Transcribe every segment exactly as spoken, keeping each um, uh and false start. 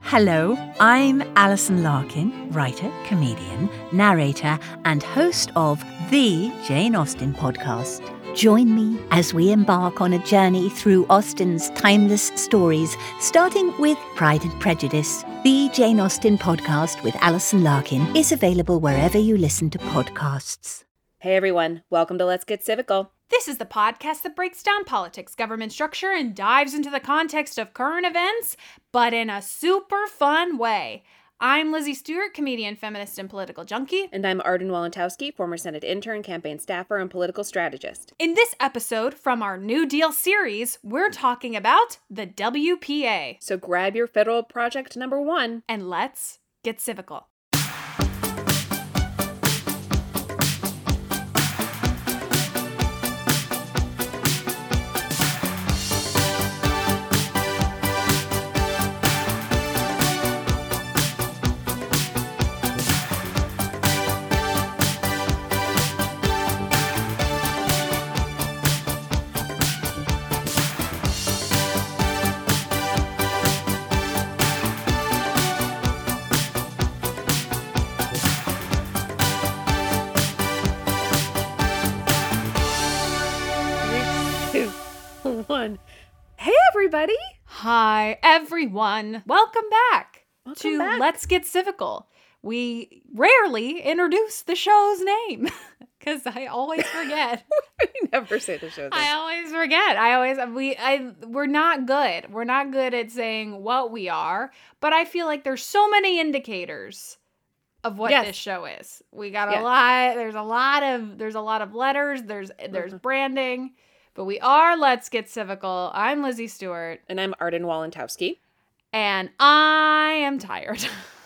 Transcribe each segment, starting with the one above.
Hello, I'm Alison Larkin, writer, comedian, narrator, and host of the Jane Austen podcast. Join me as we embark on a journey through Austen's timeless stories, starting with Pride and Prejudice. The Jane Austen podcast with Alison Larkin is available wherever you listen to podcasts. Hey everyone, welcome to Let's Get Civical. This is the podcast that breaks down politics, government structure, and dives into the context of current events, but in a super fun way. I'm Lizzie Stewart, comedian, feminist, and political junkie. And I'm Arden Walentowski, former Senate intern, campaign staffer, and political strategist. In this episode from our New Deal series, we're talking about the W P A. So grab your federal project number one. And let's get civical. One. Hey everybody! Hi everyone! Welcome back Welcome to back. Let's Get Civical. We rarely introduce the show's name because I always forget. We never say the show's name. I always forget. I always we I we're not good. We're not good at saying what we are, but I feel like there's so many indicators of what Yes. this show is. We got a Yes. lot. There's a lot of there's a lot of letters. There's there's Mhm. branding. But we are Let's Get Civical. I'm Lizzie Stewart. And I'm Arden Walentowski. And I am tired.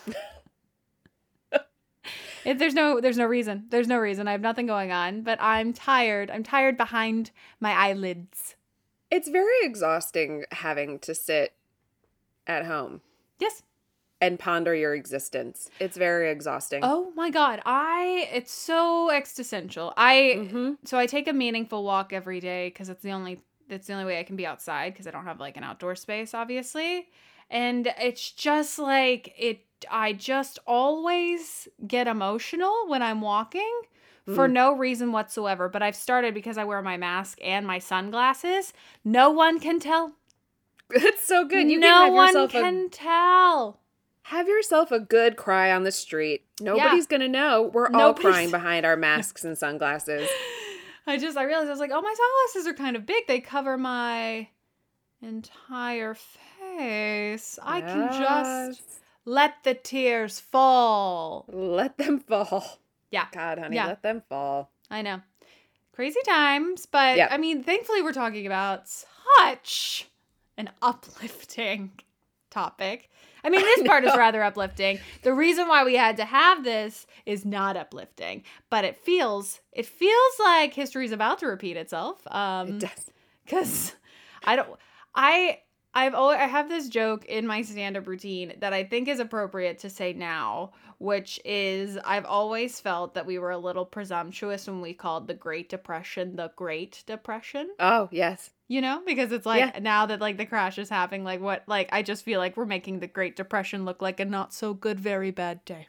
If there's no there's no reason. There's no reason. I have nothing going on. But I'm tired. I'm tired behind my eyelids. It's very exhausting having to sit at home Yes. and ponder your existence. It's very exhausting. Oh my God. I, it's so existential. I, Mm-hmm. so I take a meaningful walk every day because it's the only, that's the only way I can be outside because I don't have like an outdoor space, obviously. And it's just like, it, I just always get emotional when I'm walking for Mm. no reason whatsoever. But I've started because I wear my mask and my sunglasses. No one can tell. It's so good. You no can have one yourself can a tell. have yourself a good cry on the street. Nobody's gonna know. We're all Nobody's- crying behind our masks and sunglasses. I just, I realized, I was like, oh, my sunglasses are kind of big. They cover my entire face. I can just Yes. let the tears fall. Let them fall. Yeah, God, honey, Yeah. let them fall. I know. Crazy times. But, Yeah. I mean, thankfully, we're talking about such an uplifting topic. I mean, this part is rather uplifting. The reason why we had to have this is not uplifting, but it feels it feels like history's about to repeat itself. Um, It does. Because I don't, I, I've always, I have this joke in my stand-up routine that I think is appropriate to say now, which is I've always felt that we were a little presumptuous when we called the Great Depression the Great Depression, Oh, yes. you know, because it's like Yeah. now that like the crash is happening, like what, like I just feel like we're making the Great Depression look like a not so good, very bad day.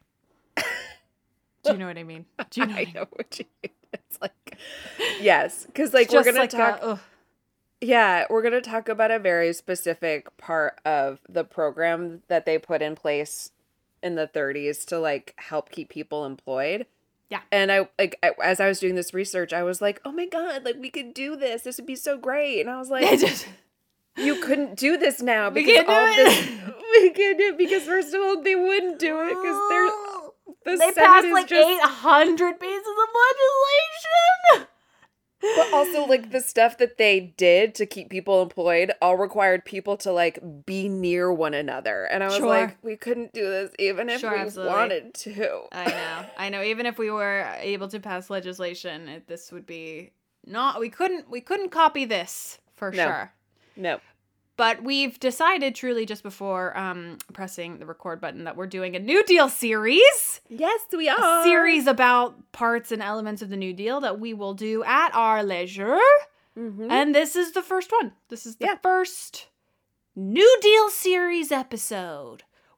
Do you know what I mean? Do you know what I I mean? know what you mean. It's like, yes. Because, like, It's we're just going like to talk. a, ugh. Yeah, we're going to talk about a very specific part of the program that they put in place in the thirties to, like, help keep people employed. Yeah. And I, like, I, as I was doing this research, I was like, oh my God, like, we could do this. This would be so great. And I was like, I just- you couldn't do this now We because can't do all it. this. We can't do it because, first of all, they wouldn't do it because they're. The They Senate passed is like just- eight hundred pieces of legislation. But also, like, the stuff that they did to keep people employed all required people to, like, be near one another. And I was Sure. like, we couldn't do this even if Sure, we absolutely. wanted to. I know. I know. Even if we were able to pass legislation, it, this would be not. We couldn't. We couldn't copy this for No. sure. No. But we've decided truly just before um, pressing the record button that we're doing a New Deal series. Yes, we A are. series about parts and elements of the New Deal that we will do at our leisure. Mm-hmm. And this is the first one. This is the Yeah. first New Deal series episode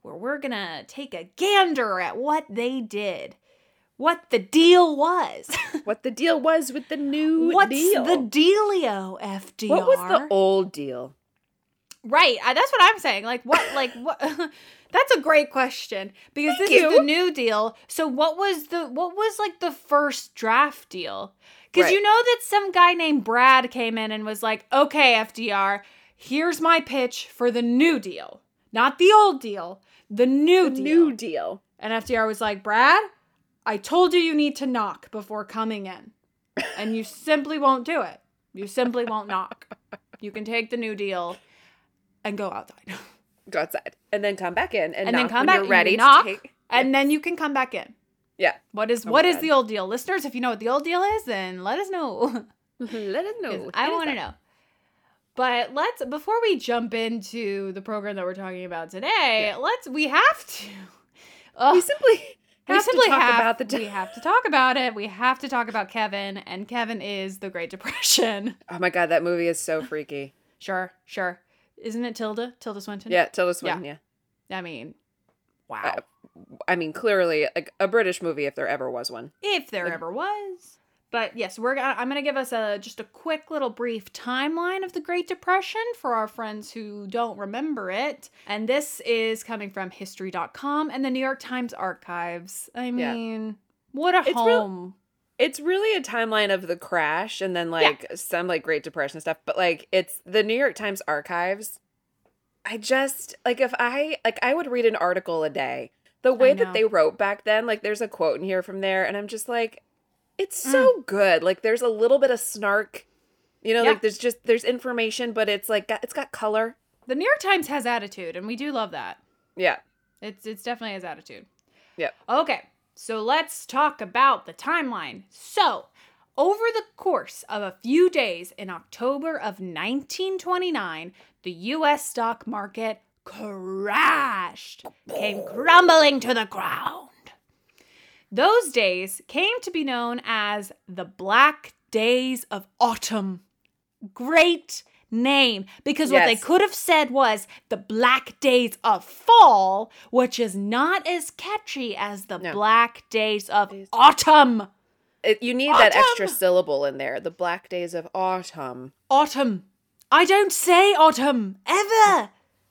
where we're going to take a gander at what they did. What the deal was. What the deal was with the new What's deal. the dealio, F D R? What was the old deal? Right. I, that's what I'm saying. Like, what, like, what? That's a great question because Thank this you. is the new deal. So what was the, what was like the first draft deal? Because Right. you know that some guy named Brad came in and was like, okay, F D R, here's my pitch for the new deal. Not the old deal, the new The deal. new deal. And F D R was like, Brad, I told you you need to knock before coming in. And you simply won't do it. You simply won't knock. You can take the new deal and go outside. Go outside. And then come back in and, And knock then come when back you're and ready you to knock, take. and then you can come back in. Yeah. What is Oh what my is God. the old deal? Listeners, if you know what the old deal is, then let us know. Let us 'Cause know. I Hit us want to up. know. But let's before we jump into the program that we're talking about today, Yeah. let's we have to. Ugh. We simply We have simply to talk have, about the we have to talk about it. We have to talk about Kevin, and Kevin is the Great Depression. Oh my God, that movie is so freaky. Sure, sure. Isn't it Tilda? Tilda Swinton? Yeah, Tilda Swinton, yeah. I mean, wow. Uh, I mean, clearly, like a British movie if there ever was one. If there like- ever was. But yes, we're gonna, I'm going to give us a just a quick little brief timeline of the Great Depression for our friends who don't remember it. And this is coming from history dot com and the New York Times archives. I Yeah. mean, what a It's real- home. It's really a timeline of the crash and then like some like Great Depression stuff, but like it's the New York Times archives. I just like if I like I would read an article a day. The way know. that they wrote back then, like there's a quote in here from there, and I'm just like, it's so good. Like there's a little bit of snark, you know, Yeah. like there's just there's information, but it's like got, it's got color. The New York Times has attitude, and we do love that. Yeah. It's it's definitely has attitude. Yep. Okay, so let's talk about the timeline. So, over the course of a few days in October of nineteen twenty-nine, the U S stock market crashed, came crumbling to the ground. Those days came to be known as the Black Days of Autumn. Great name, because what they Yes. could have said was the Black Days of Fall, which is not as catchy as the No. Black Days of Days- Autumn. It, you need that Autumn! extra syllable in there. The Black Days of Autumn. Autumn. I don't say autumn, ever.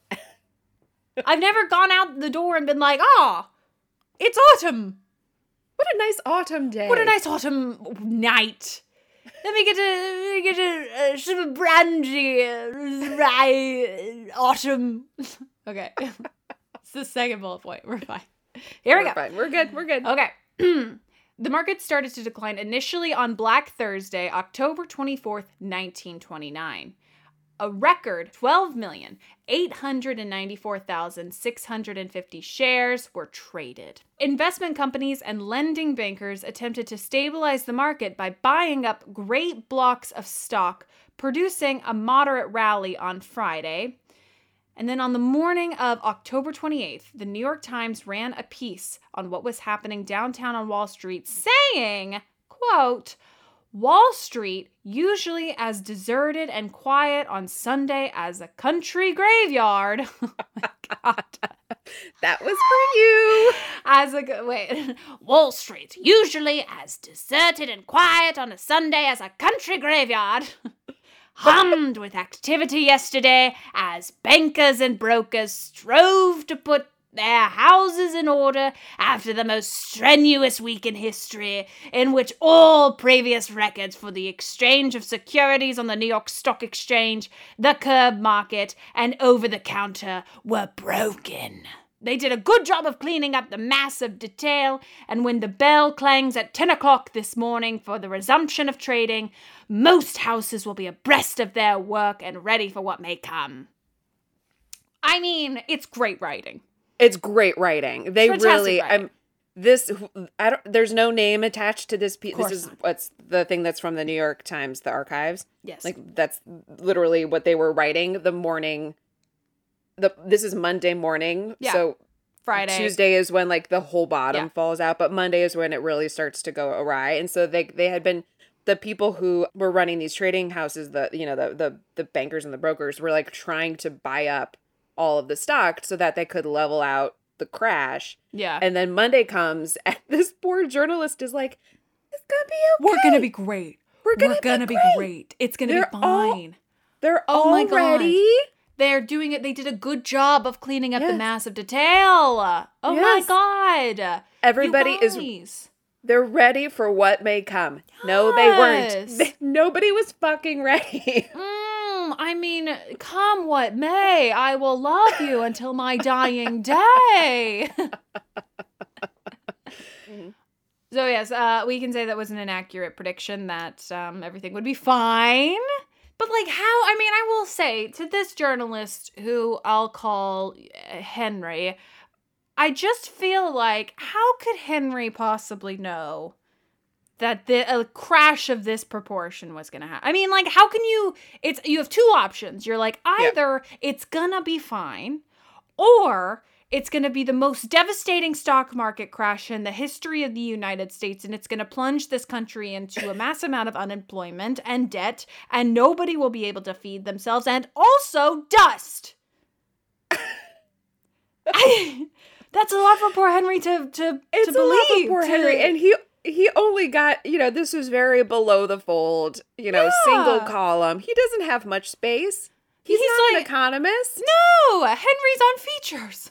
I've never gone out the door and been like, ah, it's autumn. What a nice autumn day. What a nice autumn night. Let me get a, let me get a, a sip of brandy, uh, rye, autumn. Okay. It's the second bullet point. We're fine. Here we We're go. fine. We're good. We're good. Okay. The market started to decline initially on Black Thursday, October twenty-fourth, nineteen twenty-nine. A record twelve million eight hundred ninety-four thousand six hundred fifty shares were traded. Investment companies and lending bankers attempted to stabilize the market by buying up great blocks of stock, producing a moderate rally on Friday. And then on the morning of October twenty-eighth, the New York Times ran a piece on what was happening downtown on Wall Street, saying, quote, Wall Street, usually as deserted and quiet on Sunday as a country graveyard. Oh my God. That was for you. As a, wait, Wall Street, usually as deserted and quiet on a Sunday as a country graveyard. Hummed with activity yesterday as bankers and brokers strove to put their houses in order after the most strenuous week in history, in which all previous records for the exchange of securities on the New York Stock Exchange, the curb market, and over-the-counter were broken. They did a good job of cleaning up the mass of detail, and when the bell clangs at ten o'clock this morning for the resumption of trading, most houses will be abreast of their work and ready for what may come. I mean, it's great writing. It's great writing. They Fantastic really. writing. I'm this. I don't. There's no name attached to this piece. Of course This is not. what's the thing that's from the New York Times, the archives. Yes. Like that's literally what they were writing the morning. The this is Monday morning. Yeah. So Friday. Tuesday is when like the whole bottom Yeah. falls out, but Monday is when it really starts to go awry. And so they they had been the people who were running these trading houses, the you know the the the bankers and the brokers were like trying to buy up all of the stock so that they could level out the crash. Yeah. And then Monday comes and this poor journalist is like, it's going to be okay. We're going to be great. We're going We're to gonna be, be great. great. It's going to be They're all- fine. They're Oh my God. already. They're doing it. They did a good job of cleaning up Yes. the massive detail. Oh Yes. my God. Everybody You is, guys. they're ready for what may come. No, they weren't. Yes. They- nobody was fucking ready. Mm, I mean, come what may, I will love you until my dying day. So yes, uh, we can say that was an inaccurate prediction that um, everything would be fine. But like how, I mean, I will say to this journalist who I'll call uh, Henry, I just feel like how could Henry possibly know that the a crash of this proportion was going to happen? I mean, like how can you, it's, you have two options. You're like, either it's gonna be fine or it's going to be the most devastating stock market crash in the history of the United States, and it's going to plunge this country into a massive amount of unemployment and debt, and nobody will be able to feed themselves, and also dust. I, that's a lot for poor Henry to to, It's to a lot believe. for poor to- Henry. And he he only got, you know, this was very below the fold, you know, Yeah. single column. He doesn't have much space. He's, He's not like- an economist. No, Henry's on features.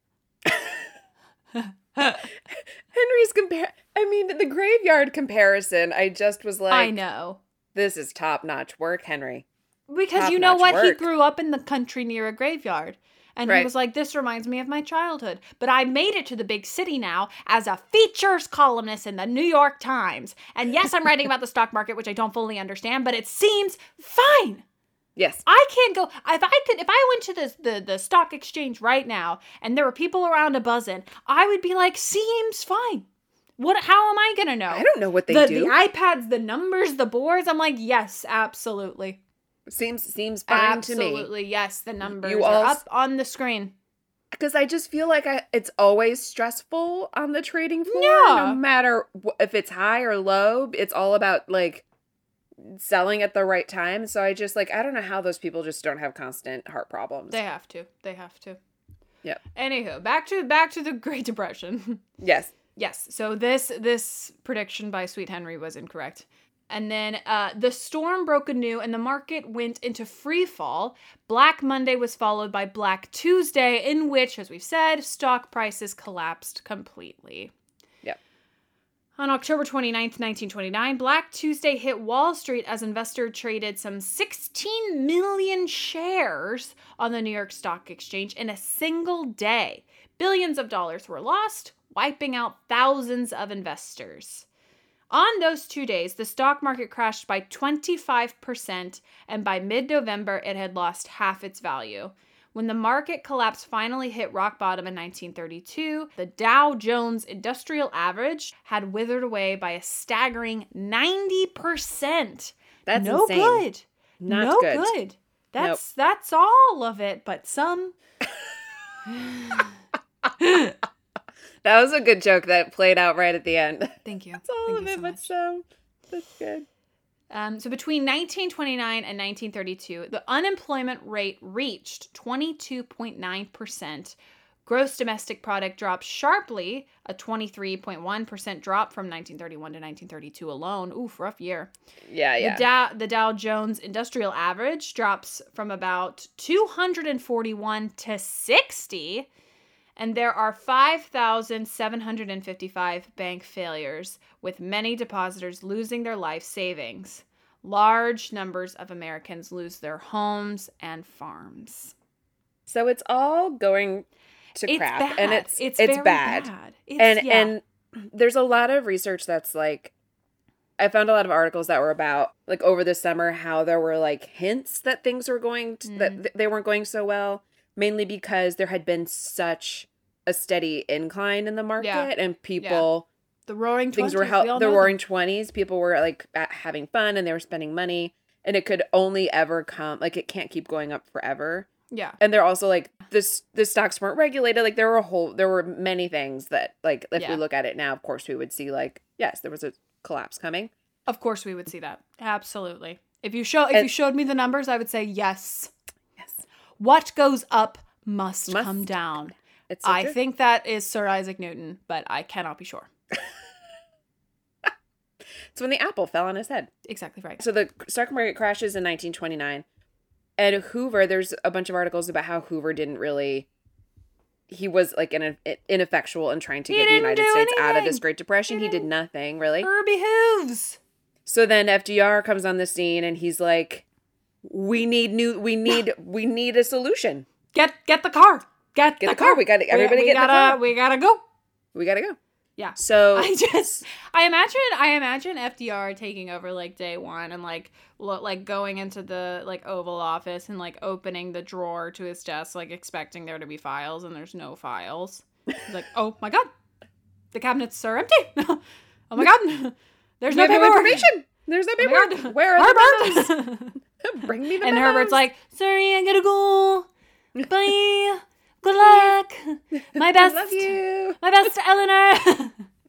Henry's compare. I mean, the graveyard comparison. I just was like, I know. this is top notch work, Henry. Because you know Top-notch what? He work. grew up in the country near a graveyard. And he Right. was like, this reminds me of my childhood. But I made it to the big city now as a features columnist in the New York Times. And yes, I'm writing about the stock market, which I don't fully understand, but it seems fine. Yes. I can't go. If I could, if I went to the, the, the stock exchange right now and there were people around a buzzing, I would be like, seems fine. What? How am I going to know? I don't know what they the, do. The iPads, the numbers, the boards. I'm like, yes, absolutely. seems seems fine to me. Absolutely, yes. The numbers You are all- up on the screen. Because I just feel like I, it's always stressful on the trading floor. Yeah. No matter wh- if it's high or low, it's all about like selling at the right time. So I just like, I don't know how those people just don't have constant heart problems. They have to. They have to. Yep. Anywho, back to back to the Great Depression. Yes. Yes. So this this prediction by Sweet Henry was incorrect. And then uh, the storm broke anew and the market went into free fall. Black Monday was followed by Black Tuesday, in which, as we've said, stock prices collapsed completely. Yep. On October twenty-ninth, nineteen twenty-nine, Black Tuesday hit Wall Street as investors traded some sixteen million shares on the New York Stock Exchange in a single day. Billions of dollars were lost, wiping out thousands of investors. On those two days, the stock market crashed by twenty-five percent, and by mid-November, it had lost half its value. When the market collapse finally hit rock bottom in nineteen thirty-two, the Dow Jones Industrial Average had withered away by a staggering ninety percent. That's no insane. good. Not no good. good. That's that's all of it, but some. That was a good joke that played out right at the end. Thank you. That's all Thank of you it, so but much. so that's good. Um, so between nineteen twenty-nine and nineteen thirty-two, the unemployment rate reached twenty-two point nine percent. Gross domestic product dropped sharply, a twenty-three point one percent drop from nineteen thirty-one to nineteen thirty-two alone. Oof, rough year. Yeah, yeah. The Dow, the Dow Jones Industrial Average drops from about two hundred forty-one to sixty. And there are five thousand seven hundred fifty-five bank failures, with many depositors losing their life savings. Large numbers of Americans lose their homes and farms. So it's all going to It's crap, bad. and it's it's, it's, very bad. bad. It's, and yeah. and there's a lot of research that's like, I found a lot of articles that were about like over the summer how there were like hints that things were going to, Mm. that th- they weren't going so well, mainly because there had been such a steady incline in the market, Yeah. and people the Roaring things Twenties. were we hel- all the know them. Roaring Twenties. People were like at- having fun and they were spending money, and it could only ever come like it can't keep going up forever. Yeah. And they're also like this the stocks weren't regulated. Like there were a whole there were many things that like if Yeah. we look at it now, of course we would see like, yes, there was a collapse coming. Of course we would see that. Absolutely. If you show if And- you showed me the numbers, I would say yes. Yes. What goes up must, Must come down. It's so I true. think that is Sir Isaac Newton, but I cannot be sure. It's when the apple fell on his head. Exactly right. So the stock market crashes in nineteen twenty-nine. And Hoover, there's a bunch of articles about how Hoover didn't really, he was like in ineffectual in trying to He get the didn't United do States out of anything. this Great Depression. He He did didn't. nothing, really. Herbie Hooves. So then F D R comes on the scene and he's like, we need new, we need, we need a solution. Get get the car. Get, Get the, the car. We gotta- everybody we, get in the gotta, car. We gotta go. We gotta go. Yeah. So I just, I imagine, I imagine F D R taking over like day one and like, lo- like going into the like Oval Office and like opening the drawer to his desk, like expecting there to be files, and there's no files. He's like, oh my god, the cabinets are empty. Oh my god, there's we no have no paperwork. information. There's no Oh my paperwork. God. Where are the Herbert. memos? Bring me the And memos. Herbert's like, sorry, I gotta go. Bye. Good luck. My best. Love you. My best, Eleanor.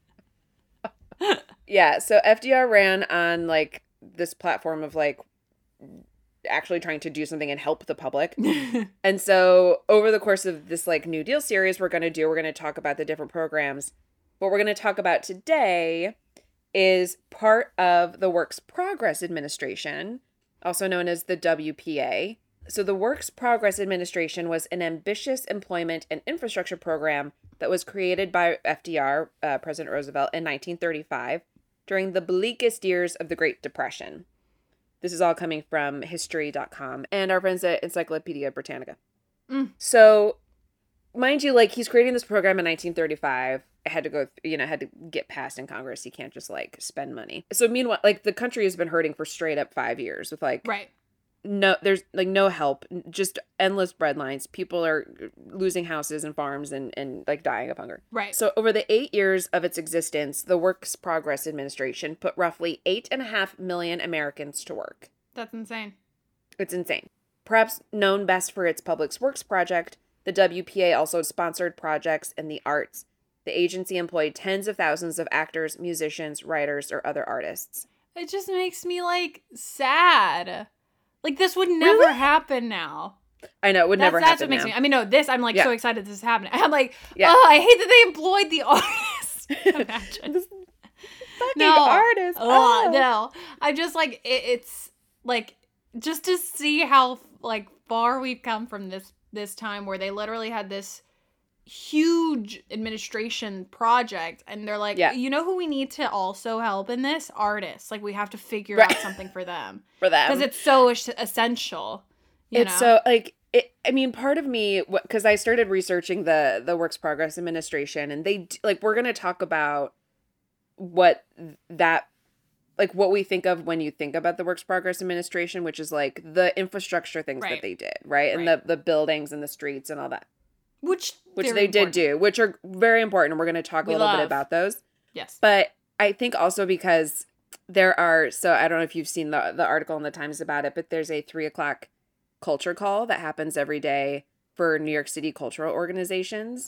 Yeah, so F D R ran on like this platform of like actually trying to do something and help the public. And so over the course of this like New Deal series we're going to do, we're going to talk about the different programs. What we're going to talk about today is part of the Works Progress Administration, also known as the W P A. So the Works Progress Administration was an ambitious employment and infrastructure program that was created by F D R, uh, President Roosevelt, in nineteen thirty-five during the bleakest years of the Great Depression. This is all coming from history dot com and our friends at Encyclopedia Britannica. Mm. So, mind you, like, he's creating this program in nineteen thirty-five. It had to go, you know, had to get passed in Congress. You can't just, like, spend money. So, meanwhile, like, the country has been hurting for straight up five years with, like, Right. no, there's, like, no help. Just endless breadlines. People are losing houses and farms and, and like, dying of hunger. Right. So, over the eight years of its existence, the Works Progress Administration put roughly eight and a half million Americans to work. That's insane. It's insane. Perhaps known best for its Public Works project, the W P A also sponsored projects in the arts. The agency employed tens of thousands of actors, musicians, writers, or other artists. It just makes me like sad. Like this would never Really? happen now. I know, it would That's, never that's happen what makes now. me. I mean, no, this I'm like Yeah. so excited this is happening. I'm like, Yeah. oh, I hate that they employed the artists. Imagine. This fucking No. artist. Oh, Oh. no. I'm just like it, it's like just to see how like far we've come from this this time where they literally had this huge administration project and they're like, Yeah. you know who we need to also help in this? Artists. Like we have to figure Right. out something for them For them. because it's so es- essential. You It's know? so, like, it, I mean, part of me, because I started researching the, the Works Progress Administration, and they, d- like, we're going to talk about what that, like, what we think of when you think about the Works Progress Administration, which is, like, the infrastructure things Right. that they did, right? And Right. the, the buildings and the streets and all that, which which very they did important. do, which are very important, and we're going to talk a We little bit love. about those. Yes. But I think also because there are, so I don't know if you've seen the, the article in the Times about it, but there's a three o'clock culture call that happens every day for New York City cultural organizations.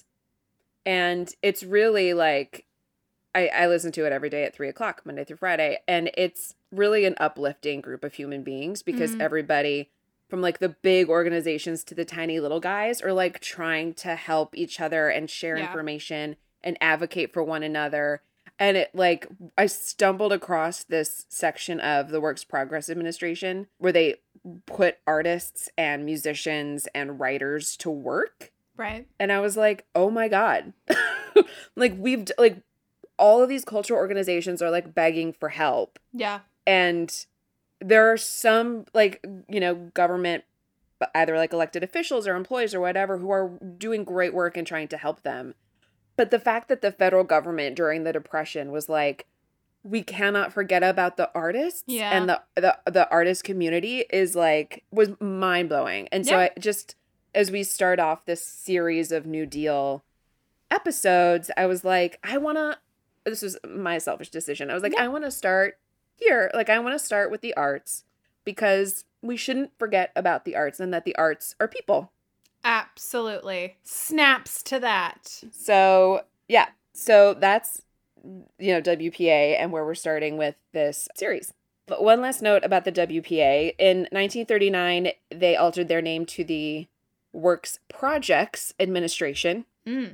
And it's really like, I, I listen to it every day at three o'clock, Monday through Friday. And it's really an uplifting group of human beings because Mhm. everybody from like the big organizations to the tiny little guys are like trying to help each other and share Yeah. information and advocate for one another. And it like, I stumbled across this section of the Works Progress Administration where they put artists and musicians and writers to work. Right. And I was like, oh my God. Like we've, d- like all of these cultural organizations are like begging for help. Yeah. And there are some like, you know, government, either like elected officials or employees or whatever, who are doing great work and trying to help them. But the fact that the federal government during the Depression was like, we cannot forget about the artists Yeah. and the, the the artist community is like, was mind blowing. And so Yeah. I just, as we start off this series of New Deal episodes, I was like, I want to, this was my selfish decision. I was like, Yeah. I want to start here. Like, I want to start with the arts because we shouldn't forget about the arts and that the arts are people. Absolutely. Snaps to that. So, yeah. So that's, you know, W P A and where we're starting with this series. But one last note about the W P A. In nineteen thirty-nine, they altered their name to the Works Projects Administration. Mm.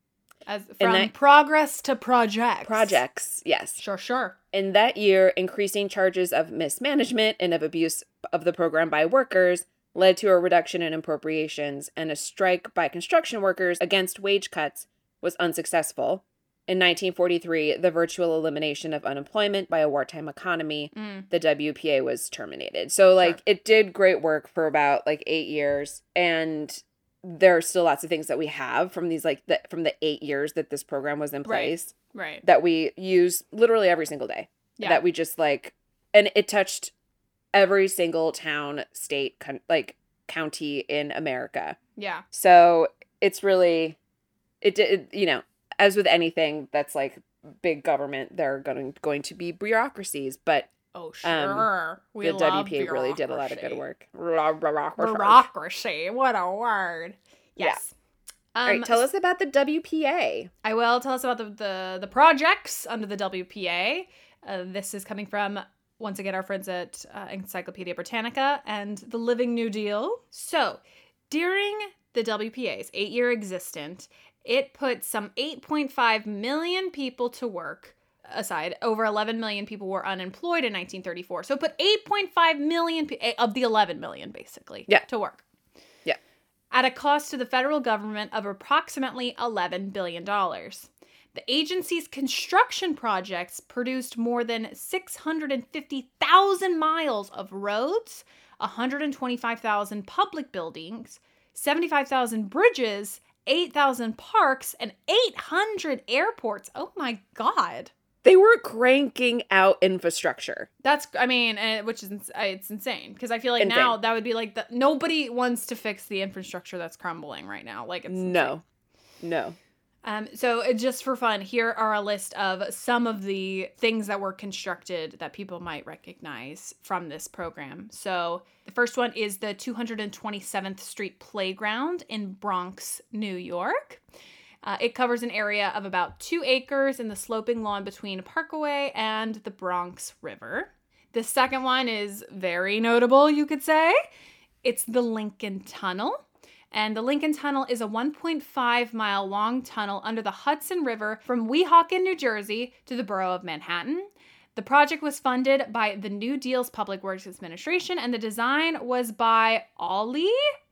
As In from that- progress to projects. Projects, yes. Sure, sure. In that year, increasing charges of mismanagement and of abuse of the program by workers led to a reduction in appropriations, and a strike by construction workers against wage cuts was unsuccessful. In nineteen forty-three, the virtual elimination of unemployment by a wartime economy, Mm. the W P A was terminated. So, like, Sure. it did great work for about, like, eight years, and there are still lots of things that we have from these, like, the, from the eight years that this program was in Right. place Right. that we use literally every single day. Yeah. That we just, like, and it touched every single town, state, con- like, county in America. Yeah. So it's really, it did, you know, as with anything that's like big government, there are going, going to be bureaucracies, but Oh, sure. we the love W P A really did a lot of good bureaucracy. work. Bureaucracy. Bureaucracy. What a word. Yes. All Um, right, tell us about the W P A. I will tell us about the, the, the projects under the W P A. Uh, this is coming from, once again, our friends at uh, Encyclopedia Britannica and the Living New Deal. So, during the W P A's eight-year existence, it put some eight point five million people to work. Aside, over eleven million people were unemployed in nineteen thirty-four. So it put eight point five million pe- of the eleven million, basically, Yeah. to work. Yeah. At a cost to the federal government of approximately eleven billion dollars. The agency's construction projects produced more than six hundred fifty thousand miles of roads, one hundred twenty-five thousand public buildings, seventy-five thousand bridges, eight thousand parks, and eight hundred airports. Oh my God. They were cranking out infrastructure. That's, I mean, uh, which is, ins- uh, it's insane. Because I feel like Insane. now that would be like, the, nobody wants to fix the infrastructure that's crumbling right now. Like, it's No. No. Um, so uh, just for fun, here are a list of some of the things that were constructed that people might recognize from this program. So the first one is the two hundred twenty-seventh Street Playground in Bronx, New York. Uh, it covers an area of about two acres in the sloping lawn between Parkway and the Bronx River. The second one is very notable, you could say. It's the Lincoln Tunnel. And the Lincoln Tunnel is a one point five mile long tunnel under the Hudson River from Weehawken, New Jersey to the borough of Manhattan. The project was funded by the New Deal's Public Works Administration, and the design was by Ollie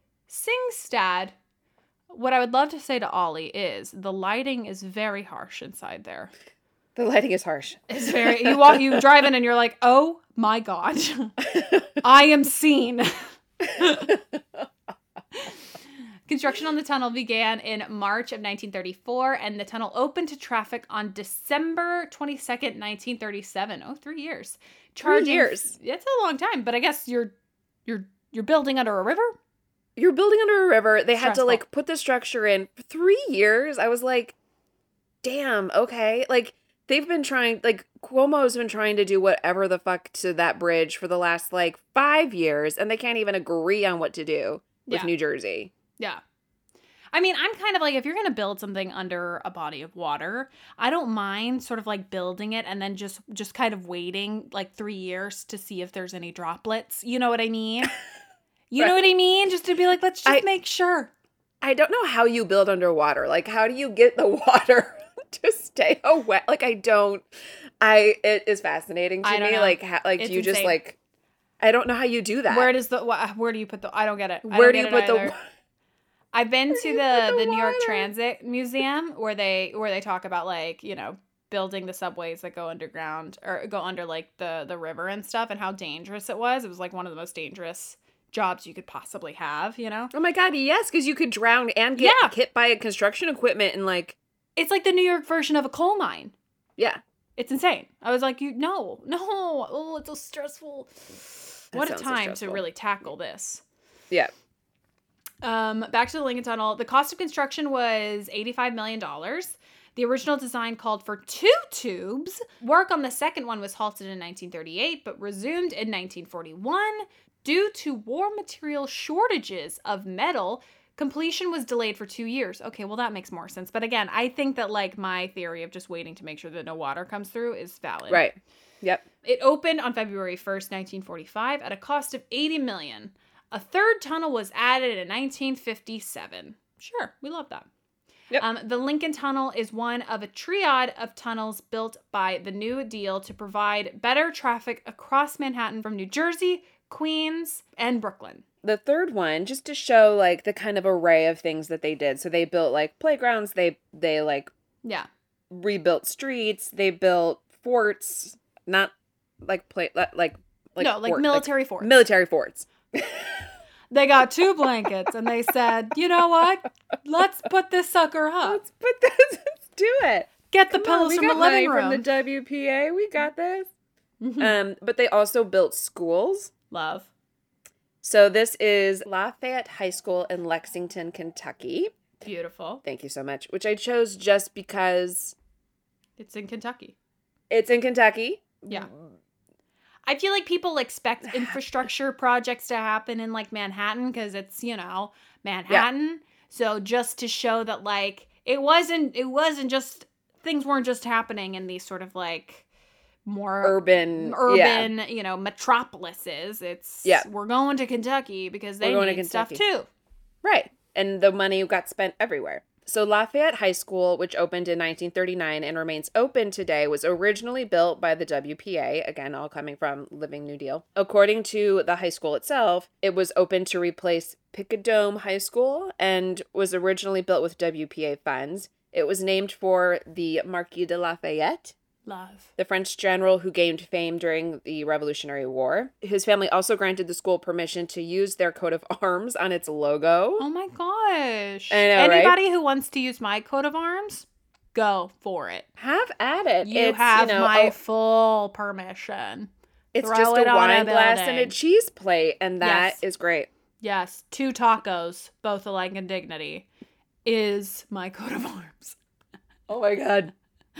Singstad. What I would love to say to Ollie is the lighting is very harsh inside there. The lighting is harsh. It's very, you walk, you drive in and you're like, oh my God, I am seen. Construction on the tunnel began in March of nineteen thirty-four, and the tunnel opened to traffic on December twenty-second, nineteen thirty-seven. Oh, three years. Three years. It's a long time, but I guess you're you're you're building under a river. You're building under a river. They had to Stressful. like put the structure in for three years. I was like, damn, okay. Like they've been trying, like Cuomo's been trying to do whatever the fuck to that bridge for the last like five years, and they can't even agree on what to do with Yeah. New Jersey. Yeah. I mean, I'm kind of like, if you're going to build something under a body of water, I don't mind sort of like building it and then just just kind of waiting like three years to see if there's any droplets. You know what I mean? You know Right. what I mean? Just to be like, let's just I- make sure. I don't know how you build underwater. Like, how do you get the water to stay wet? Like, I don't. I it is fascinating to I don't me. know. Like, how, like It's you just insane. like. I don't know how you do that. Where does the, wh- where do you put the, I don't get it. I Where don't do you get put it either. the? I've been to do you the, put the the New York water? Transit Museum where they where they talk about like, you know, building the subways that go underground or go under like the, the river and stuff and how dangerous it was. It was like one of the most dangerous jobs you could possibly have, you know? Oh my god, yes, because you could drown and get Yeah. hit by a construction equipment and like, It's like the New York version of a coal mine. yeah. It's insane. I was like, you no, no. Oh, it's so stressful. That What a sounds so time to stressful. really tackle this. Yeah. Um, back to the Lincoln Tunnel. The cost of construction was eighty-five million dollars. The original design called for two tubes. Work on the second one was halted in nineteen thirty-eight, but resumed in nineteen forty-one. Due to war material shortages of metal, completion was delayed for two years. Okay, well, that makes more sense. But again, I think that like my theory of just waiting to make sure that no water comes through is valid. Right. Yep. It opened on February first, nineteen forty-five at a cost of eighty million dollars. A third tunnel was added in nineteen fifty-seven. Sure, we love that. Yep. Um, the Lincoln Tunnel is one of a triad of tunnels built by the New Deal to provide better traffic across Manhattan from New Jersey, Queens, and Brooklyn. The third one, just to show like the kind of array of things that they did. So they built like playgrounds, they they like Yeah. rebuilt streets, they built forts, not like play like like no, like fort, military like forts. Military forts. They got two blankets and they said, you know what? Let's put this sucker up. Let's put this. Let's do it. Get the Come on, pillows we from got the living money room. from the W P A. We got this. Mhm. Um, but they also built schools. Love. So this is Lafayette High School in Lexington, Kentucky. Beautiful. Thank you so much. Which I chose just because It's in Kentucky. it's in Kentucky. Yeah. I feel like people expect infrastructure projects to happen in like Manhattan because it's, you know, Manhattan. So just to show that like it wasn't it wasn't just things weren't just happening in these sort of like more Urban, urban, yeah. you know, metropolises. It's Yeah. we're going to Kentucky because they We're going to need stuff Kentucky. too. Right. And the money got spent everywhere. So Lafayette High School, which opened in nineteen thirty-nine and remains open today, was originally built by the W P A, again, all coming from Living New Deal. According to the high school itself, it was open to replace Picadome High School and was originally built with W P A funds. It was named for the Marquis de Lafayette, Love. the French general who gained fame during the Revolutionary War. His family also granted the school permission to use their coat of arms on its logo. Oh my gosh. I know, right? Anybody who wants to use my coat of arms, go for it. Have at it. You It's, have you know, my a- full permission. It's Throw just it a on a wine glass and a building. cheese plate, and that Yes. is great. Yes, two tacos, both alike in dignity, is my coat of arms. Oh my god.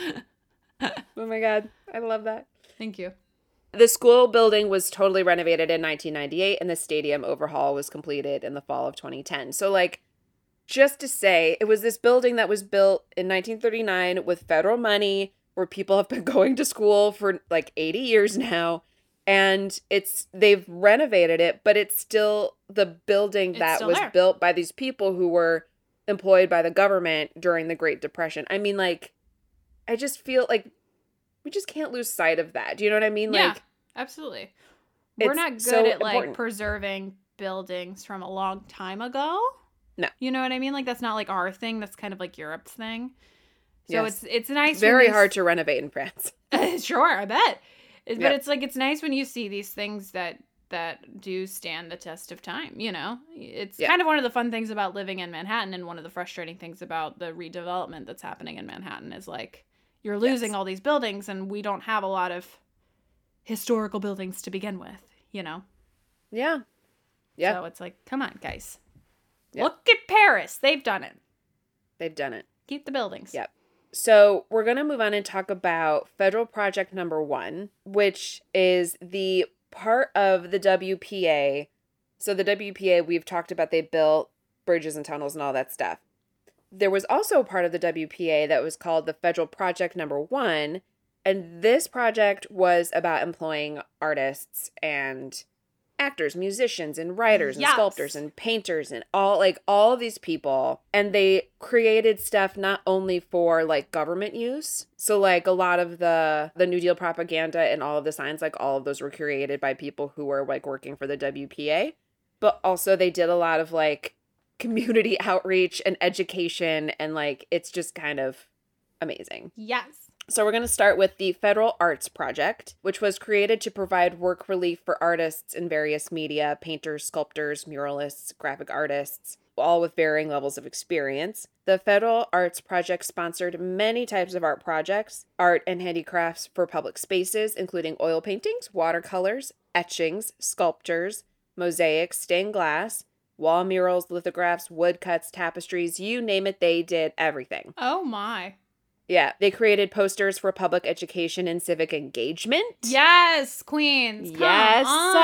Oh my god. I love that. Thank you. The school building was totally renovated in nineteen ninety-eight, and the stadium overhaul was completed in the fall of twenty ten. So, like, just to say, it was this building that was built in nineteen thirty-nine with federal money, where people have been going to school for like eighty years now. And it's they've renovated it, but it's still the building It's that still was there. built by these people who were employed by the government during the Great Depression. I mean, like, I just feel like we just can't lose sight of that. Do you know what I mean? Yeah, Like, absolutely. We're it's not good so at like important. preserving buildings from a long time ago. No. You know what I mean? Like that's not like our thing. That's kind of like Europe's thing. So Yes. it's it's nice. it's when very these- hard to renovate in France. Sure, I bet. It- But Yeah. it's like it's nice when you see these things that that do stand the test of time, you know? It's Yeah. kind of one of the fun things about living in Manhattan, and one of the frustrating things about the redevelopment that's happening in Manhattan is like you're losing Yes. all these buildings and we don't have a lot of historical buildings to begin with, you know? Yeah. Yeah. So it's like, come on, guys. Yeah. Look at Paris. They've done it. They've done it. Keep the buildings. Yep. So we're going to move on and talk about federal project number one, which is the part of the W P A. So the W P A, we've talked about, they built bridges and tunnels and all that stuff. There was also a part of the W P A that was called the federal project number one. And this project was about employing artists and actors, musicians, and writers, and Yes. sculptors, and painters, and all, like, all of these people. And they created stuff not only for, like, government use. So, like, a lot of the, the New Deal propaganda and all of the signs, like, all of those were created by people who were, like, working for the W P A. But also they did a lot of, like, community outreach and education, and, like, it's just kind of amazing. Yes. So we're going to start with the Federal Arts Project, which was created to provide work relief for artists in various media, painters, sculptors, muralists, graphic artists, all with varying levels of experience. The Federal Arts Project sponsored many types of art projects, art and handicrafts for public spaces, including oil paintings, watercolors, etchings, sculptures, mosaics, stained glass, wall murals, lithographs, woodcuts, tapestries, you name it, they did everything. Oh my. Yeah, they created posters for public education and civic engagement. Yes, Queens. Come Yes.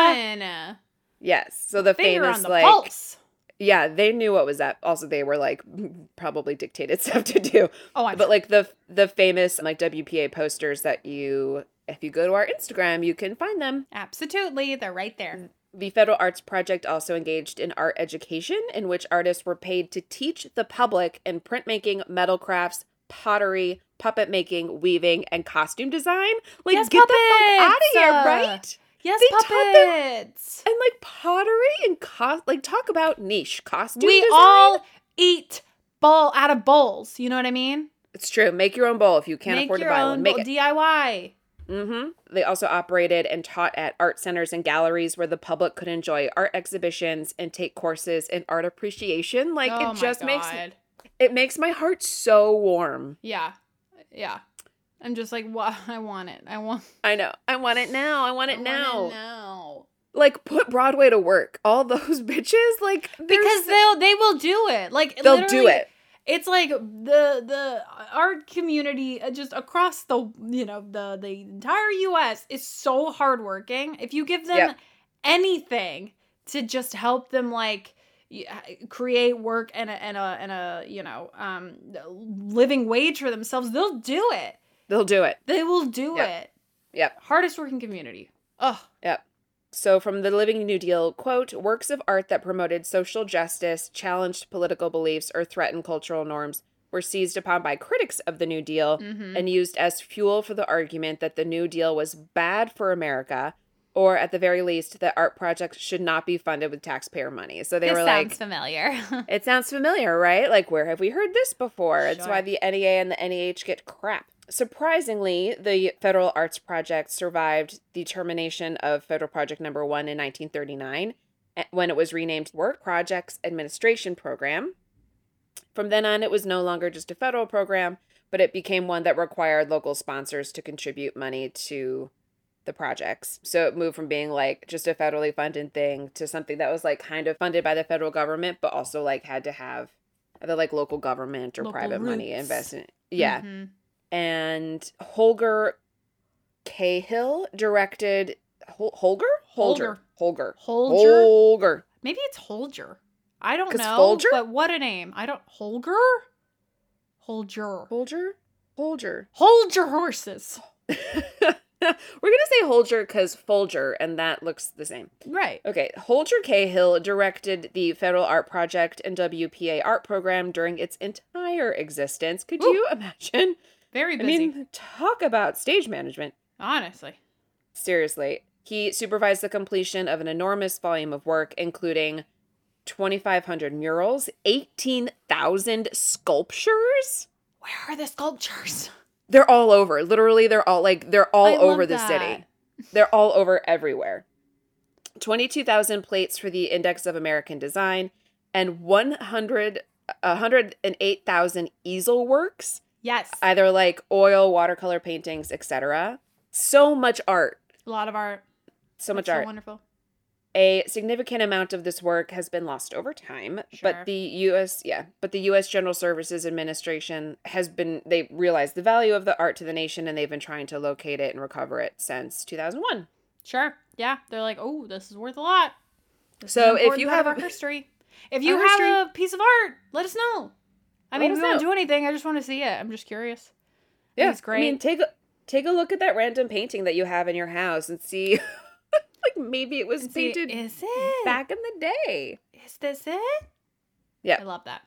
on. Yes, so the Finger famous on the like pulse. yeah, they knew what was up. Also, they were like probably dictated stuff to do. Oh, I'm But like the the famous like W P A posters that you, if you go to our Instagram, you can find them. absolutely. They're right there. The Federal Arts Project also engaged in art education, in which artists were paid to teach the public in printmaking, metal crafts, pottery, puppet making, weaving, and costume design. Like, Yes, get the fuck out of puppets! here, Uh, right? Yes, They taught them- puppets. And like pottery and co- like talk about niche costume We design. all eat bowl out of bowls. You know what I mean? It's true. Make your own bowl if you can't Make afford to your buy own one. Make bowl, it. D I Y. Mm-hmm. They also operated and taught at art centers and galleries where the public could enjoy art exhibitions and take courses in art appreciation. Like Oh it just my makes God. it makes my heart so warm. Yeah. Yeah. I'm just like, what? I want it. I want, I know. I want it now. I want it I now. want it now. Like put Broadway to work. All those bitches, like there's- Because they'll they will do it. Like they'll do literally, it. It's like the the art community uh, just across the you know the the entire U S is so hardworking. If you give them Yep. anything to just help them like y- create work and a and a and a you know um living wage for themselves, they'll do it. They'll do it. They will do Yep. it. Yep. Hardest working community. Oh, Yep. So from the Living New Deal, quote, works of art that promoted social justice, challenged political beliefs, or threatened cultural norms were seized upon by critics of the New Deal Mhm. and used as fuel for the argument that the New Deal was bad for America, or at the very least, that art projects should not be funded with taxpayer money. So they this were sounds like, familiar. it sounds familiar, right? Like, where have we heard this before? It's Sure. why the N E A and the N E H get crap. Surprisingly, the Federal Arts Project survived the termination of Federal Project Number One in nineteen thirty-nine, when it was renamed Work Projects Administration Program. From then on, it was no longer just a federal program, but it became one that required local sponsors to contribute money to the projects. So it moved from being like just a federally funded thing to something that was like kind of funded by the federal government, but also like had to have either like local government or Local private money roots. invested in it. Yeah. Mhm. And Holger Cahill directed Hol- Holger? Holger. Holger. Holger? Holger. Maybe it's Holger. I don't 'Cause know. Folger? But what a name. I don't Holger? Holger. Holger? Holger. Hold your horses. We're going to say Holger because Folger, and that looks the same. Right. Okay, Holger Cahill directed the Federal Art Project and W P A art program during its entire existence. Could Ooh. you imagine? Very I busy. mean, talk about stage management. honestly. Seriously. He supervised the completion of an enormous volume of work, including twenty-five hundred murals, eighteen thousand sculptures. Where are the sculptures? They're all over. Literally, they're all like, they're all I over love the that. city. They're all over everywhere. twenty-two thousand plates for the Index of American Design and one hundred, one hundred eight thousand easel works, Yes. either like oil, watercolor paintings, et cetera. So much art. a lot of art. So much That's art. So wonderful. A significant amount of this work has been lost over time, Sure. but the U S yeah, but the U S General Services Administration has been they realized the value of the art to the nation, and they've been trying to locate it and recover it since two thousand one. Sure. Yeah. They're like, oh, this is worth a lot. This is So an if important you part have of a- our history, if you Our have history- a piece of art, let us know. I Let mean, us we won't know. do anything. I just want to see it. I'm just curious. Yeah, It's great. I mean, take a take a look at that random painting that you have in your house and see, like maybe it was And see, painted is it? back in the day. Is this it? Yeah. I love that.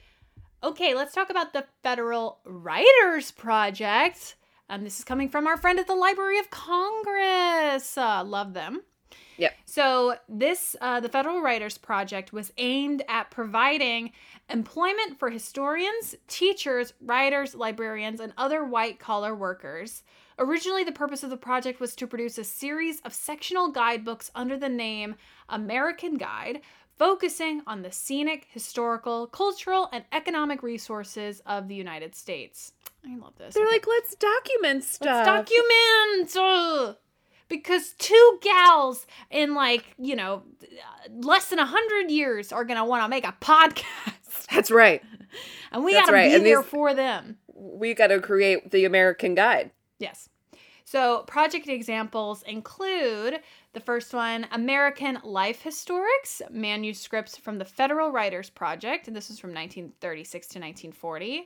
Okay, let's talk about the Federal Writers Project. Um, this is coming from our friend at the Library of Congress. Uh, love them. Yep. So this, uh, the Federal Writers Project was aimed at providing employment for historians, teachers, writers, librarians, and other white-collar workers. Originally, the purpose of the project was to produce a series of sectional guidebooks under the name American Guide, focusing on the scenic, historical, cultural, and economic resources of the United States. I love this. They're Okay. like, let's document stuff. Let's document! Ugh. Because two gals in, like, you know, less than a hundred years are going to want to make a podcast. That's right. And we That's got to right. be And there these- for them. We got to create the American Guide. Yes. So project examples include the first one, American Life Historics, manuscripts from the Federal Writers Project. And this was from nineteen thirty-six to nineteen forty.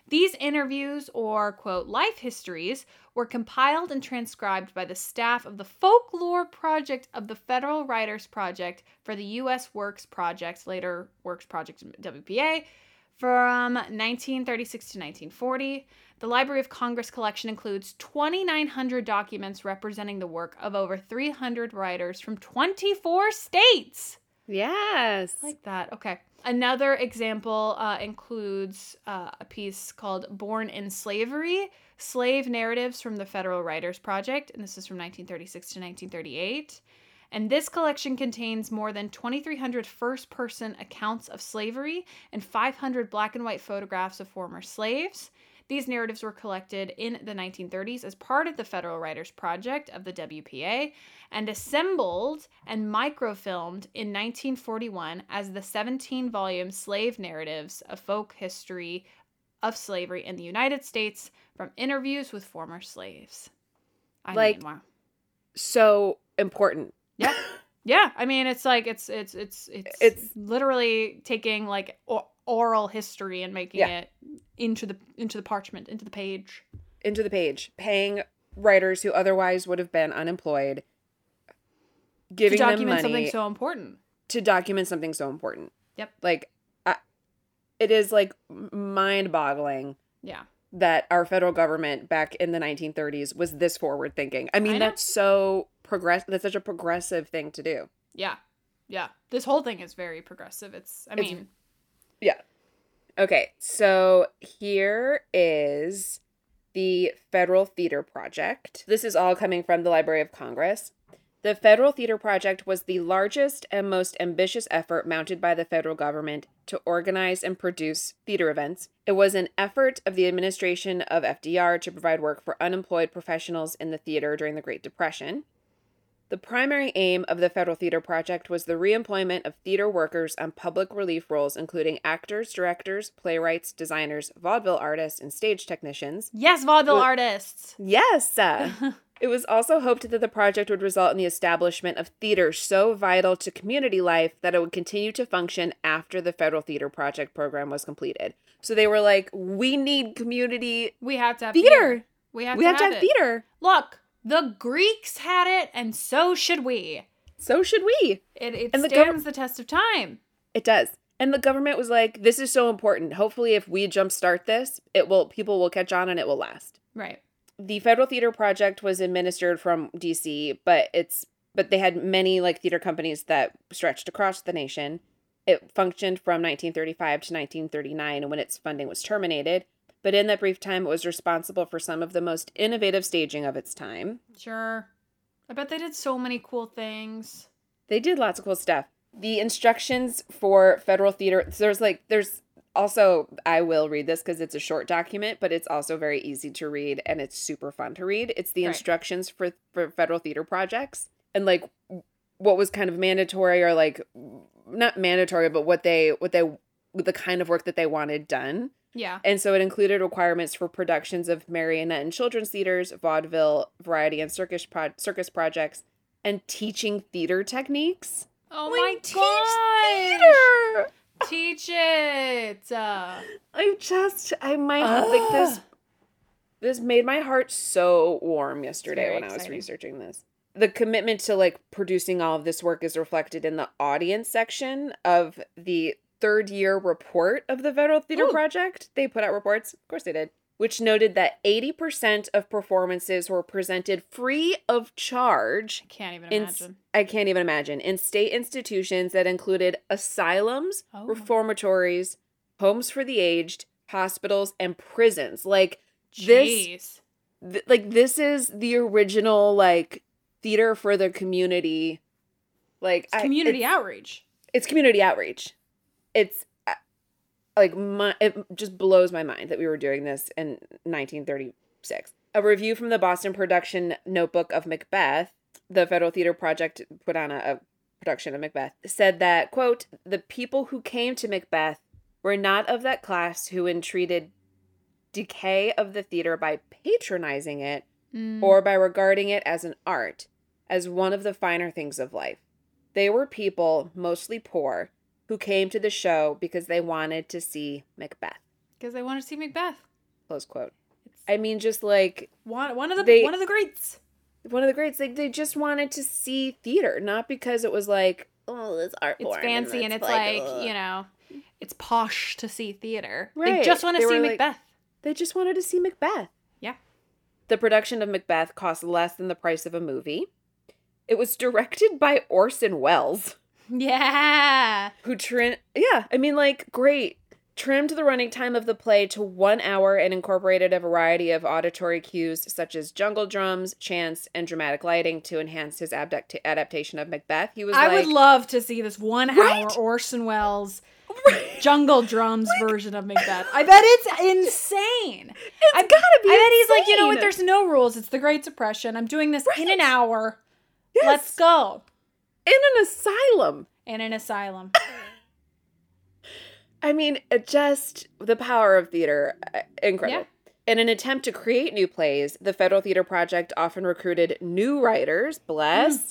These interviews, or, quote, life histories, were compiled and transcribed by the staff of the Folklore Project of the Federal Writers Project for the U S Works Project, later Works Project W P A, from nineteen thirty-six to nineteen forty. The Library of Congress collection includes twenty-nine hundred documents representing the work of over three hundred writers from twenty-four states. Yes. Like that. Okay. Another example uh, includes uh, a piece called Born in Slavery, Slave Narratives from the Federal Writers Project, and this is from nineteen thirty-six to nineteen thirty-eight. And this collection contains more than twenty-three hundred first-person accounts of slavery and five hundred black and white photographs of former slaves. These narratives were collected in the nineteen thirties as part of the Federal Writers Project of the W P A and assembled and microfilmed in nineteen forty-one as the seventeen-volume Slave Narratives, a folk history of slavery in the United States from interviews with former slaves. I Like- mean, wow. So important. Yeah. Yeah. I mean, it's like, it's, it's, it's, it's, It's- literally taking like o- oral history and making Yeah. it into the, into the parchment, into the page. Into the page. Paying writers who otherwise would have been unemployed. Giving to them document money something so important. to document something so important. Yep. Like, I, it is like mind-boggling Yeah. that our federal government back in the nineteen thirties was this forward thinking. I mean, I know. that's so progress. That's such a progressive thing to do. Yeah. Yeah. This whole thing is very progressive. It's, I It's- mean, Yeah. Okay, so here is the Federal Theater Project. This is all coming from the Library of Congress. The Federal Theater Project was the largest and most ambitious effort mounted by the federal government to organize and produce theater events. It was an effort of the administration of F D R to provide work for unemployed professionals in the theater during the Great Depression. The primary aim of the Federal Theater Project was the reemployment of theater workers on public relief roles, including actors, directors, playwrights, designers, vaudeville artists, and stage technicians. yes, vaudeville Well- artists. Yes! uh, it was also hoped that the project would result in the establishment of theater so vital to community life that it would continue to function after the Federal Theater Project program was completed. So they were like, we need community We have to have theater. theater. We have We to have have, to have it. theater. Look, the Greeks had it, and so should we. So should we. It, it And the stands gov- the test of time. It does. And the government was like, this is so important. Hopefully if we jumpstart this, it will people will catch on and it will last. Right. The Federal Theater Project was administered from D C, but it's but they had many like theater companies that stretched across the nation. It functioned from nineteen thirty-five to nineteen thirty-nine when its funding was terminated. But in that brief time, it was responsible for some of the most innovative staging of its time. Sure. I bet they did so many cool things. They did lots of cool stuff. The instructions for federal theater, so there's like, there's also, I will read this because it's a short document, but it's also very easy to read and it's super fun to read. It's the Right. instructions for, for federal theater projects and like what was kind of mandatory or like, not mandatory, but what they, what they, the kind of work that they wanted done. Yeah. And so it included requirements for productions of marionette and children's theaters, vaudeville, variety, and circus pro- circus projects, and teaching theater techniques. Oh Like, my teach god. theater! Teach it. Uh, I just, I might, like this, this made my heart so warm yesterday very when I was exciting. researching this. The commitment to like producing all of this work is reflected in the audience section of the third year report of the Federal Theater Ooh. Project. They put out reports, of course they did, which noted that eighty percent of performances were presented free of charge. I can't even In, imagine. I can't even imagine. In state institutions that included asylums, Oh. reformatories, homes for the aged, hospitals, and prisons. Like this, Jeez. th- like this is the original like theater for the community. Like It's I- community it's, outreach. It's community outreach. It's uh, like my, it just blows my mind that we were doing this in nineteen thirty-six. A review from the Boston Production Notebook of Macbeth, the Federal Theater Project put on a, a production of Macbeth, said that, quote, the people who came to Macbeth were not of that class who entreated decay of the theater by patronizing it Mm. or by regarding it as an art, as one of the finer things of life. They were people, mostly poor, who came to the show because they wanted to see Macbeth. Because they want to see Macbeth. Close quote. I mean, just like One one of the They- one of the greats. one of the greats. Like they just wanted to see theater, not because it was like, oh, it's art It's form fancy and it's it's like, ugh. you know, it's posh to see theater. They Right. just want to They see were like- Macbeth. They just wanted to see Macbeth. Yeah. The production of Macbeth cost less than the price of a movie. It was directed by Orson Welles, Yeah. who trim. Yeah, I mean, like, great. Trimmed the running time of the play to one hour and incorporated a variety of auditory cues such as jungle drums, chants, and dramatic lighting to enhance his abdact- adaptation of Macbeth. He was I like, would love to see this one Right? hour Orson Welles jungle drums version of Macbeth. I bet it's insane. it's I, gotta be. I bet he's like, you know what, insane." there's no rules. It's the Great Depression. I'm doing this in an Right. hour. Yes. Let's go. in an asylum. In an asylum. I mean, it just the power of theater, uh, incredible. In an attempt to create new plays, the Federal Theater Project often recruited new writers. Bless.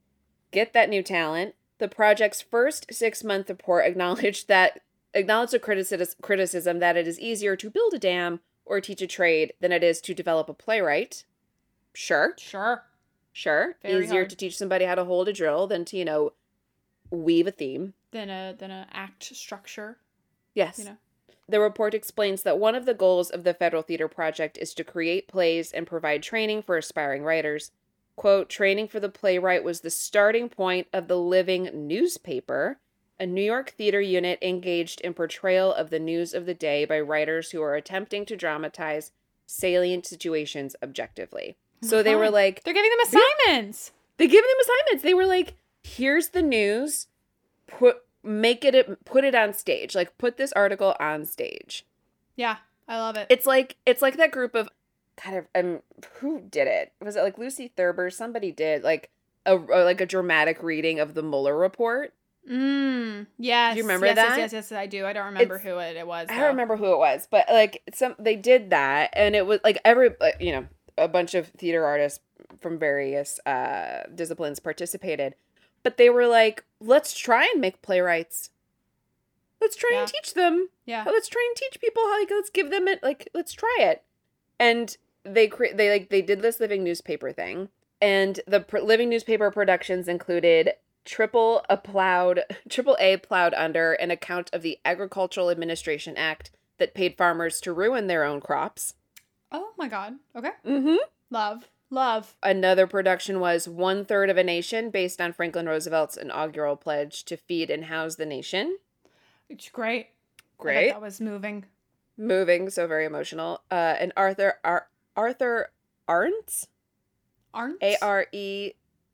Get that new talent. The project's first six-month report acknowledged that acknowledged the criticis- criticism that it is easier to build a dam or teach a trade than it is to develop a playwright. Sure, Sure. sure. Very Easier hard. to teach somebody how to hold a drill than to, you know, weave a theme. Than a than a act structure. Yes. You know. The report explains that one of the goals of the Federal Theater Project is to create plays and provide training for aspiring writers. Quote, training for the playwright was the starting point of the Living Newspaper, a New York theater unit engaged in portrayal of the news of the day by writers who are attempting to dramatize salient situations objectively. So they were Fun. like, They're giving them assignments. they give them assignments. They were like, here's the news, put make it put it on stage. Like put this article on stage. Yeah, I love it. It's like it's like that group of kind of um who did it? Was it like Lucy Thurber? Somebody did like a, a like a dramatic reading of the Mueller report. Mm, yes. Do you remember yes, that? Yes, yes, yes, I do. I don't remember It's- who it, it was. I though. don't remember who it was, but like some they did that, and it was like every like, you know a bunch of theater artists from various uh disciplines participated, but they were like, let's try and make playwrights. Let's try Yeah. and teach them. Yeah. Let's try and teach people how. Like, let's give them it. Like, let's try it. And they cre- they like they did this living newspaper thing, and the pr- living newspaper productions included triple a plowed triple A plowed under an account of the Agricultural Administration Act that paid farmers to ruin their own crops. Oh my god. Okay. Mm-hmm. Love. Love. Another production was One Third of a Nation, based on Franklin Roosevelt's inaugural pledge to feed and house the nation. It's great. I thought Great. That was moving. Moving, so very emotional. Uh, and Arthur Ar- Arthur Arndt, Aren't? A R E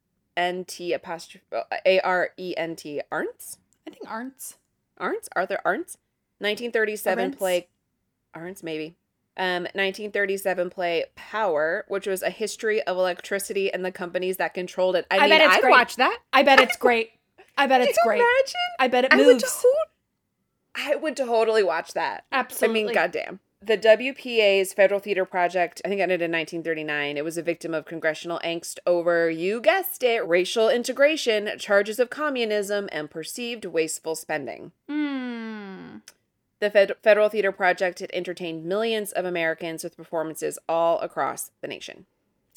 N T apostrophe A R E N T Arndt, I think aren't. Arndt, Arthur Arndt, nineteen thirty-seven Arendts? play, Arndt maybe, um, nineteen thirty-seven play Power, which was a history of electricity and the companies that controlled it. I, I mean, bet it's I'd great. watch that. I bet it's great. I bet it's Can you great. imagine? I bet it I would, moves. to- I would totally watch that. Absolutely. I mean, goddamn. The W P A's Federal Theater Project, I think, ended in nineteen thirty-nine. It was a victim of congressional angst over, you guessed it, racial integration, charges of communism, and perceived wasteful spending. Hmm. The Fed- Federal Theater Project had entertained millions of Americans with performances all across the nation.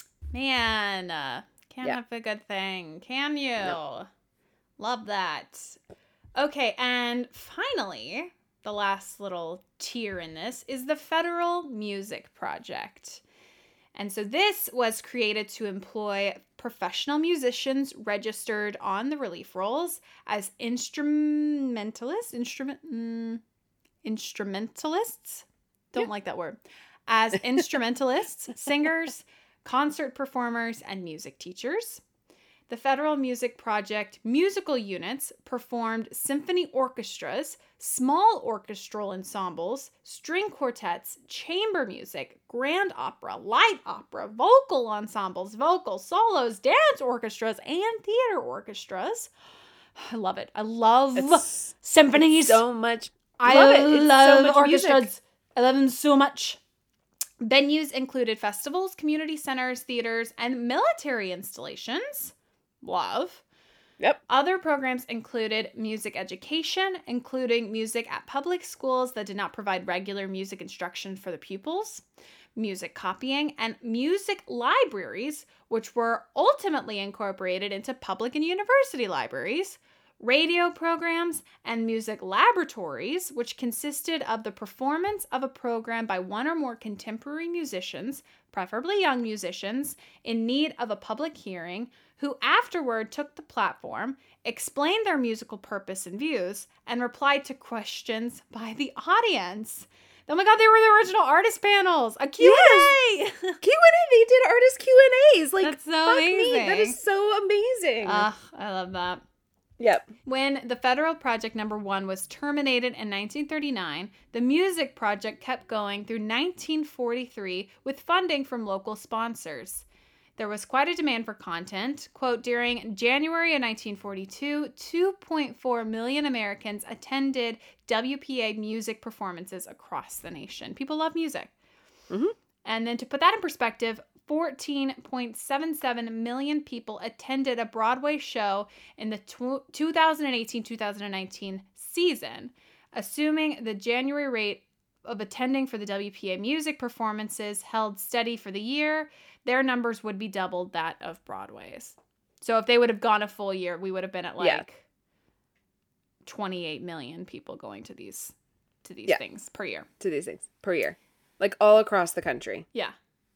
Man, uh, can't Yeah. have a good thing, can you? No. Love that. Okay, and finally, the last little tier in this is the Federal Music Project. And so this was created to employ professional musicians registered on the relief rolls as instrumentalists, instrument, mm, instrumentalists. Don't Yeah. like that word. As instrumentalists, singers, concert performers, and music teachers. The Federal Music Project musical units performed symphony orchestras, small orchestral ensembles, string quartets, chamber music, grand opera, light opera, vocal ensembles, vocal solos, dance orchestras, and theater orchestras. I love it. I love It's symphonies. so much. I love it. It's so love much orchestras. music. I love them so much. Venues included festivals, community centers, theaters, and military installations. Love. Yep. Other programs included music education, including music at public schools that did not provide regular music instruction for the pupils, music copying, and music libraries, which were ultimately incorporated into public and university libraries, radio programs, and music laboratories, which consisted of the performance of a program by one or more contemporary musicians, preferably young musicians, in need of a public hearing, who afterward took the platform, explained their musical purpose and views, and replied to questions by the audience. Oh my God, they were the original artist panels. A Q and A. Yes. Q and A. They did artist Q and A's. Like, That's so fuck amazing. me. That is so amazing. Ugh, I love that. Yep. When the Federal Project Number One was terminated in nineteen thirty-nine, the Music Project kept going through nineteen forty-three with funding from local sponsors. There was quite a demand for content. Quote, during January of nineteen forty-two, two point four million Americans attended W P A music performances across the nation. People love music. Mm-hmm. And then to put that in perspective, fourteen point seven seven million people attended a Broadway show in the twenty eighteen twenty nineteen season. Assuming the January rate of attending for the W P A music performances held steady for the year, their numbers would be double that of Broadway's. So if they would have gone a full year, we would have been at like Yeah. twenty-eight million people going to these to these Yeah. things per year. To these things per year. Like all across the country. Yeah.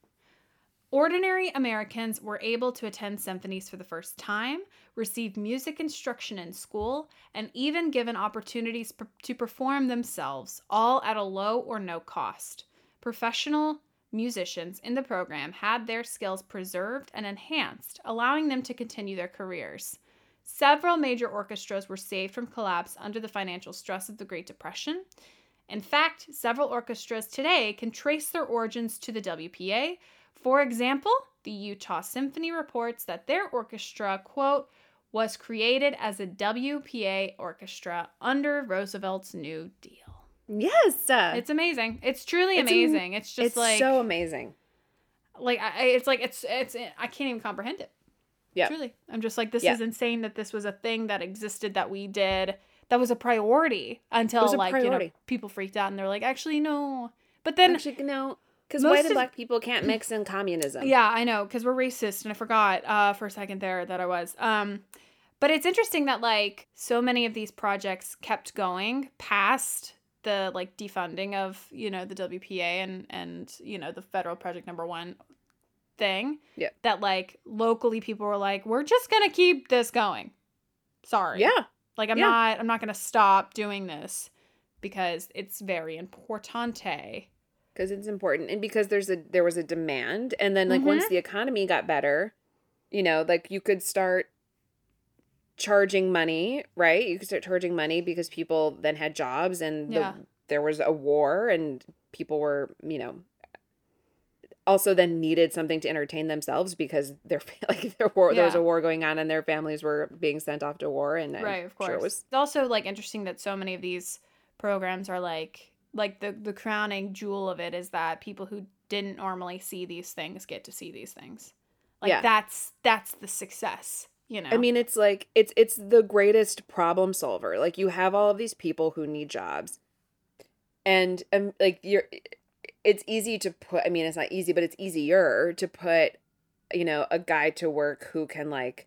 Ordinary Americans were able to attend symphonies for the first time, receive music instruction in school, and even given opportunities p- to perform themselves, all at a low or no cost. Professional musicians in the program had their skills preserved and enhanced, allowing them to continue their careers. Several major orchestras were saved from collapse under the financial stress of the Great Depression. In fact, several orchestras today can trace their origins to the W P A. For example, the Utah Symphony reports that their orchestra, quote, was created as a W P A orchestra under Roosevelt's New Deal. Yes. Uh, It's amazing. It's truly It's am- amazing. It's just it's like, so amazing. like I, it's like it's it's I can't even comprehend it. Yeah. Truly, I'm just like, this Yeah. is insane that this was a thing that existed, that we did, that was a priority until was a like you know priority. people freaked out and they're like, actually no. But then Actually, no. Because most white and of- black people can't mix in communism. yeah, I know, because we're racist, and I forgot uh, for a second there that I was. Um, but it's interesting that like so many of these projects kept going past the like defunding of you know the W P A and and you know the Federal Project Number One thing. Yeah. That like locally people were like, we're just gonna keep this going. Sorry. Yeah. Like I'm Yeah. not I'm not gonna stop doing this because it's very importante. Because it's important, and because there's a there was a demand, and then like once Mhm. the economy got better, you know, like you could start charging money, right? You could start charging money because people then had jobs, and the, Yeah. there was a war, and people were, you know, also then needed something to entertain themselves because their like their war there was Yeah. a war going on, and their families were being sent off to war, and I'm Right, of course. sure it was It's also like interesting that so many of these programs are like like the the crowning jewel of it is that people who didn't normally see these things get to see these things. Like Yeah. that's that's the success, you know. I mean, it's like it's it's the greatest problem solver. Like you have all of these people who need jobs, and um, like you're, it's easy to put. I mean, it's not easy, but it's easier to put, you know, a guy to work who can like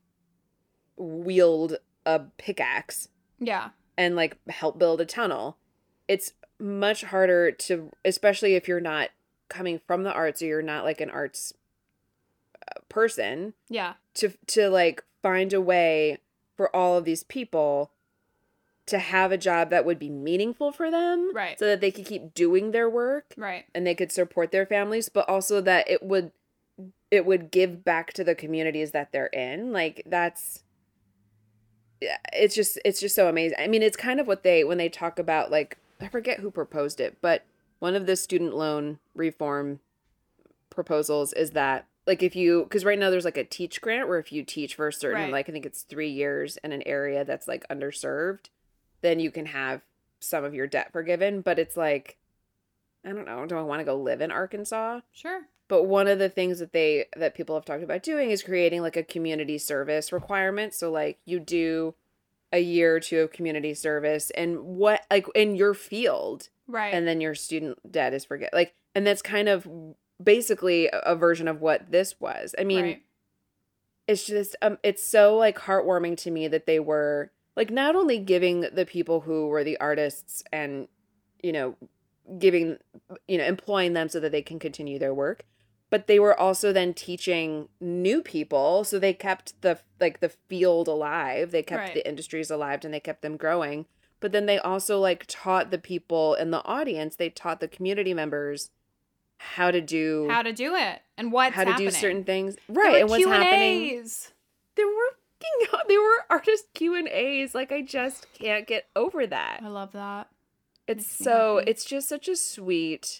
wield a pickaxe yeah. and like help build a tunnel. It's much harder to, especially if you're not coming from the arts or you're not like an arts uh, person, Yeah. to to like find a way for all of these people to have a job that would be meaningful for them, Right. so that they could keep doing their work Right. and they could support their families, but also that it would it would give back to the communities that they're in. Like that's yeah, it's just it's just so amazing. I mean, it's kind of what they when they talk about, like, I forget who proposed it, but one of the student loan reform proposals is that, like, if you, because right now there's like a teach grant where if you teach for a certain, Right. like, I think it's three years in an area that's like underserved, then you can have some of your debt forgiven. But it's like, I don't know, do I want to go live in Arkansas? Sure. But one of the things that they that people have talked about doing is creating like a community service requirement. So like you do a year or two of community service and what like in your field. Right. And then your student debt is forget like and that's kind of basically a, a version of what this was. I mean, Right. it's just um it's so like heartwarming to me that they were like not only giving the people who were the artists and you know giving you know employing them so that they can continue their work, but they were also then teaching new people, so they kept the like the field alive, they kept Right. the industries alive, and they kept them growing. But then they also like taught the people in the audience, they taught the community members how to do How to do it and what's how to happening. do certain things, There right? were And what's Q and happening. A's. There were there were artist Q and A's. Like I just can't get over that. I love that. It's Makes me so happy. it's just such a sweet,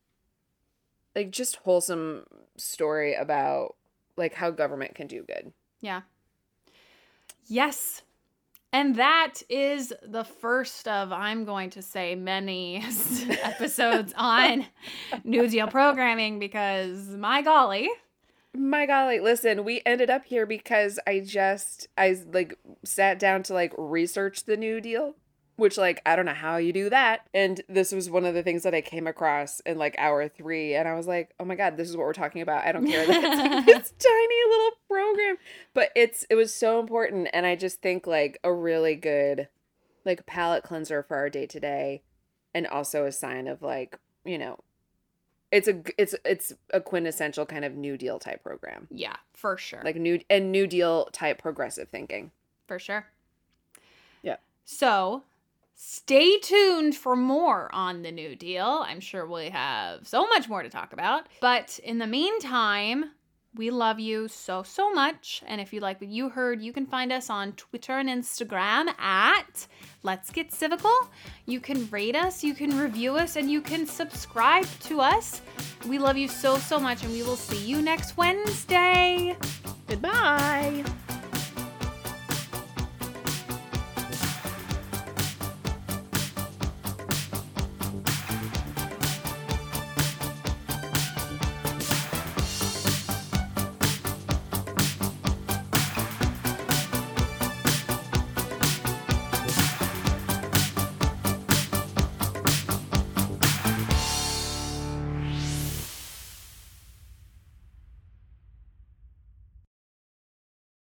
like just wholesome story about like how government can do good. Yeah. Yes. And that is the first of, I'm going to say, many episodes on New Deal programming because, my golly. My golly, listen, we ended up here because I just I like sat down to like research the New Deal, which like I don't know how you do that. And this was one of the things that I came across in like hour three, and I was like, oh my god, this is what we're talking about. I don't care that it's like this tiny little program, but it's it was so important, and I just think like a really good like palate cleanser for our day to day, and also a sign of like you know. It's a it's it's a quintessential kind of New Deal type program. Yeah, for sure. Like new and New Deal type progressive thinking. For sure. Yeah. So stay tuned for more on the New Deal. I'm sure we have so much more to talk about. But in the meantime, we love you so, so much. And if you like what you heard, you can find us on Twitter and Instagram at Let's Get Civical. You can rate us, you can review us, and you can subscribe to us. We love you so, so much, and we will see you next Wednesday. Goodbye.